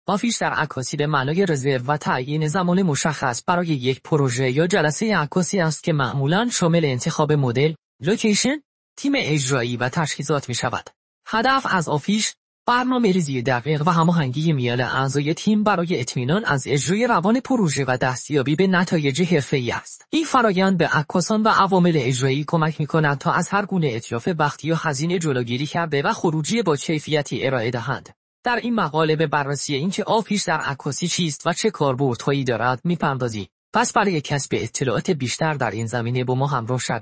آفیش در عکاسی به معنای رزرو و تعیین زمان مشخص برای یک پروژه یا جلسه عکاسی است که معمولاً شامل انتخاب مدل، لوکیشن، تیم اجرایی و تجهیزات می شود. هدف از آفیش برنامه‌ریزی دقیق و هماهنگی میان اعضای تیم برای اطمینان از اجرای روان پروژه و دستیابی به نتایج حرفه‌ای است. این فرآیند به عکاسان و عوامل اجرایی کمک می‌کند تا از هر گونه اتلاف وقتی یا هزینه جلوگیری کرده و خروجی با کیفیتی ارائه دهند. در این مقاله به بررسی اینکه آفیش در عکاسی چیست و چه کاربردهایی دارد می‌پردازیم. پس برای کسب اطلاعات بیشتر در این زمینه با ما همراه شوید.